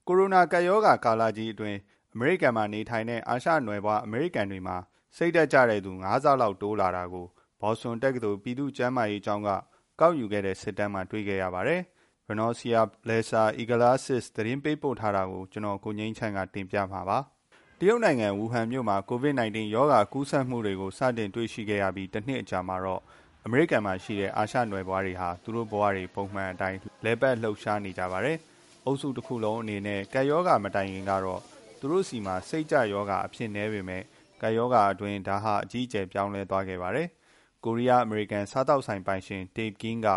ကိုရိုနာကပ်ရောဂါကာလကြီးအတွင်းအမေရိကန်မှာနေထိုင်တဲ့အာရှနွယ်ဖွားအမေရိကန်တွေမှာစိတ်ဓာတ်ကျတဲ့သူ9ဆလောက်တိုးလာတာကိုဘော်စတွန်တက္ကသိုလ်ပြည်သူ့ကျန်းမာရေးကျောင်းကကောက်ယူခဲ့တဲ့စစ်တမ်းမှာတွေ့ခဲ့ရပါတယ်။ Renacia Lesa Iglesias သတင်းပေးပို့ထားတာကိုကျွန်တော်ကိုငိမ့်ချမ်းကတင်ပြမှာပါ။တရုတ်နိုင်ငံဝူဟန်မြို့မှာ COVID-19 ရောဂါကူးစက်မှုတွေကိုစတင်တွေ့ရှိခဲ့ရပြီးတစ်နှစ်အကြာမှာတော့အမေရိကန်မှာရှိတဲ့အာရှနွယ်ဖွားတွေဟာသူတို့ဘဝတွေပုံမှန်အတိုင်းလဲပတ်လှုပ်ရှားနေကြပါတယ်။အုပ်စုတစ်ခုလုံးအနေနဲ့ကပ်ရောဂါမတိုင်ခင်ကတော့သူတို့စီမှာစိတ်ကြရောဂါအဖြစ်နည်းပေမဲ့ကပ်ရောဂါအတွင်းဒါဟာအကြီးအကျယ်ပြောင်းလဲသွားခဲ့ပါတယ်။ကိုရီးယားအမေရိကန်စားတောက်ဆိုင်ပိုင်ရှင် Dave King က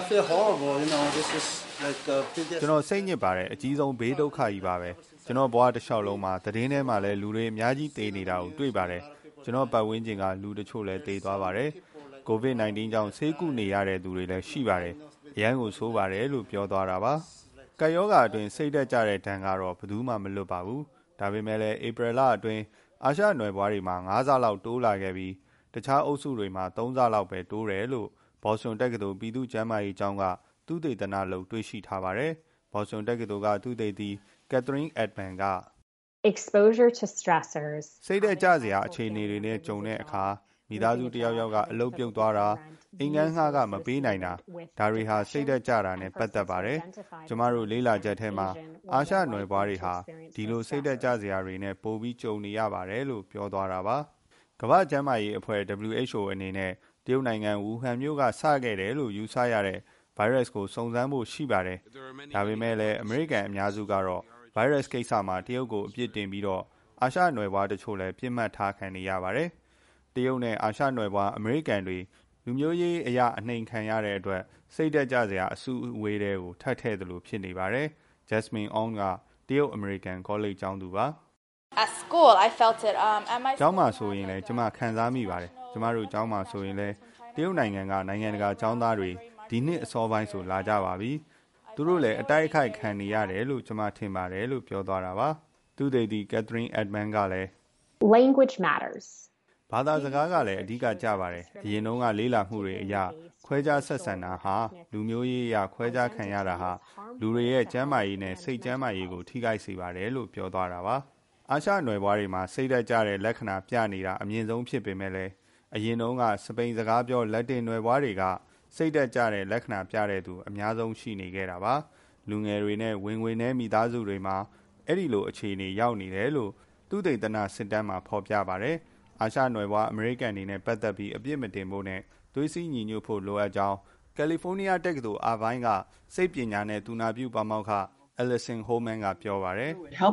ကျွန်တော်စိတ်ညစ်ပါတယ်အကြီးဆုံးဘေးဒုက္ခကြီးပါပဲကျွန်တော်ဘဝတစ်လျှောက်လုံးမှာသတင်းထဲမှာလည်းလူတွေအများကြီးသေနေတာကိုတွေ့ပါတယ်ကျွန်တော်ပတ်ဝန်းကျင်ကလူတချို့လည်းသေသွားပါတယ်COVID-19 ကြောင့်ဆေးကုနေရတဲ့သူတွေလည်းရှိပါတယ်အရန်ကိုဆိုးပါတယ်လို့ပြောသွားတာပါကပ်ရောဂါအတွင်းစိတ်သက်ကြတဲ့ဒဏ်ကတော့ဘယ်သူမှမလွတ်ပါဘူးဒါပေမဲ့လည်းဧပြီလအတွင်းအာရှနွယ်ဖွားတွေမှာ9ဆလောက်တိုးလာခဲ့ပြီးတခြားအုပ်စုတွေမှာ3ဆလောက်ပဲတိုးတယ်လို့ဘော်စတွန်တက္ကသိုလ်ပြည်သူ့ကျန်းမာရေးကျောင်းကသုတေသနလုပ်တွေ့ရှိထားပါတယ်ဘော်စတွန်တက္ကသိုလ်ကသုတေသီ Catherine Edman က exposure to stressors စိတ်သက်ကြစရာအခြေအနေတွေနဲ့ကြုံတဲ့အခါမိသားစုတယောက်ယောက်ကအလုပ်ပြုတ်သွားတာအင်္ဂန်းငှားကမပေးနိုင်တာဒါတွေဟာစိတ်သက်ကြတာနဲ့ပတ်သက်ပါတယ်ကျမတို့လေးလာချက်ထဲမှာအာရှနွယ်ဖွားတွေဟာဒီလိုစိတ်သက်ကြစရာတွေနဲ့ပိုပြီးကြုံနေရပါတယ်လို့ပြောသွားတာပါကမ္ဘာ့ကျန်းမာရေးအဖွဲ့ WHO အနေနဲ့တရုတ်နိုင်ငံဝူဟန်မြို့ကစခဲ့တယ်လို့ယူဆရတဲ့ဗိုင်းရပ်စ်ကိုစုံစမ်းဖို့ရှိပါတယ်ဒါပေမဲ့လည်းအမေရိကန်အများစုကတော့ဗိုင်းရပ်စ်ကိစ္စမှာတရုတ်ကိုအပြစ်တင်ပြီးတော့အာရှနွယ်ဖွားတချို့လည်းပြစ်မှတ်ထားခံနေရပါတယ်တရုတ်နဲ့အာရှနွယ်ဖွားအမေရိကန်တွေလူမျိုးရေးအရာအနှိမ်ခံရတဲ့အတွက်စိတ်သက်ကြစရာအစုအဝေးတွေကိုထပ်ထည့်သလိုဖြစ်နေပါတယ်။ Jasmine Ong ကတရုတ်အမေရိကန်ကောလိပ်ကျောင်းသူပါ။ At school I felt it at my ကျောင်းမှာဆိုရင်လည်းကျမခံစားမိပါတယ်။ကျမတို့ကျောင်းမှာဆိုရင်လည်းတရုတ်နိုင်ငံကနိုင်ငံတကာကျောင်းသားတွေဒီနှစ်အစောပိုင်းဆိုလာကြပါပြီ။သူတို့လည်းအတိုက်အခိုက်ခံနေရတယ်လို့ကျမထင်ပါတယ်လို့ပြောသွားတာပါ။သူတေသီ Catherine Edman ကလည်း language matters ဘာသာစကားကလည်းအဓိကကျပါတယ်အရင်တုန်းကလေးလာမှုတွေအရခွဲခြားဆက်ဆံတာဟာလူမျိုးရေးအရခွဲခြားခံရတာဟာလူတွေရဲ့ကျန်းမာရေးနဲ့စိတ်ကျန်းမာရေးကိုထိခိုက်စေပါတယ်လို့ပြောသွားတာပါအာရှနွယ်ဖွားတွေမှာစိတ်ဓာတ်ကျတဲ့လက္ခဏာပြနေတာအမြင့်ဆုံးဖြစ်ပေမဲ့လည်းအရင်တုန်းကစပိန်စကားပြောလက်တင်နွယ်ဖွားတွေကစိတ်ဓာတ်ကျတဲ့လက္ခဏာပြတဲ့သူအများဆုံးရှိနေခဲ့တာပါလူငယ်တွေနဲ့ဝင်ငွေနဲ့မိသားစုတွေမှာအဲ့ဒီလိုအခြေအနေရောက်နေတယ်လို့သုတေသနစစ်တမ်းမှာဖော်ပြပါတယ်အာရှနွယ်ဖွားအမေရိကန်တွေနဲ့ပတ်သက်ပြီးအပြစ်မတင်ဖို့နဲ့သွေးစည်းညီညွတ်ဖို့လိုအပ်ကြောင်းကယ်လီဖိုးနီးယားတက္ကသိုလ်အာဘိုင်းကစိတ်ပညာနဲ့သူနာပြုပါမောက္ခ Allison Holman ကပြောပါတယ်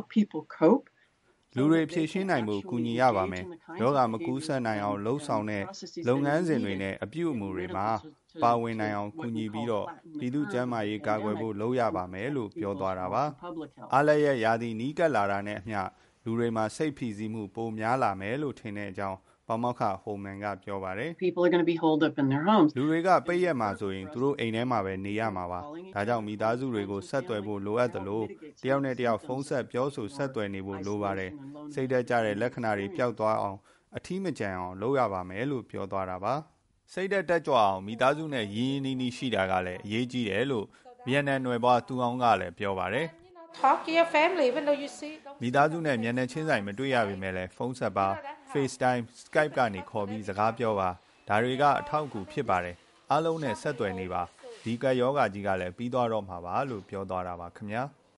လူတွေဖြည့်ရှင်းနိုင်မှုကူညီရပါမယ်ယောဂမကူးစက်နိုင်အောင်လှုံ့ဆော်တဲ့လုပ်ငန်းစဉ်တွေနဲ့အပြုအမူတွေမှာပါဝင်နိုင်အောင်ကူညီပြီးတော့ပြည်သူ့ကျန်းမာရေးကာကွယ်ဖို့လုပ်ရပါမယ်လို့ပြောသွားတာပါအားလည်းရဲ့ယာတီနီးကပ်လာတာနဲ့အမျှလူတွေမှာစိတ်ဖိစီးမှုပိုများလာမယ်လို့ထင်တဲ့အကြောင်းပါမောက္ခ Holman ကပြောပါတယ်လူတွေကပိတ်ရက်မှာဆိုရင်သူတို့အိမ်ထဲမှာပဲနေရမှာပါဒါကြောင့်မိသားစုတွေကိုဆက်သွယ်ဖို့လိုအပ်သလိုတယောက်နဲ့တယောက်ဖုန်းဆက်ပြောဆိုဆက်သွယ်နေဖို့လိုပါတယ်စိတ်ဓာတ်ကျတဲ့လက္ခဏာတွေပျောက်သွားအောင်အထီးမကျန်အောင်လုပ်ရပါမယ်လို့ပြောသွားတာပါစိတ်ဓာတ်တက်ကြွအောင်မိသားစုနဲ့ရင်းရင်းနှီးနှီးရှိတာကလည်းအရေးကြီးတယ်လို့ဗီယက်နမ်နွယ်ဖွားသူအောင်ကလည်းပြောပါတယ် talk to your family even though you see မိသားစုနဲ့မျက်နှာချင်းဆိုင်မတွေ့ရပေမဲ့လည်းဖုန်းဆက်ပါ FaceTime Skype ကနေခေါ်ပြီးစကားပြောပါဒါတွေကအထောက်အကူဖြစ်ပါတယ်အားလုံးနဲ့ဆက်သွယ်နေပါဒီကပ်ရောဂါကြီးကလည်းပြီးသွားတော့မှာပါလို့ပြောသွားတာပါခင်ဗျာ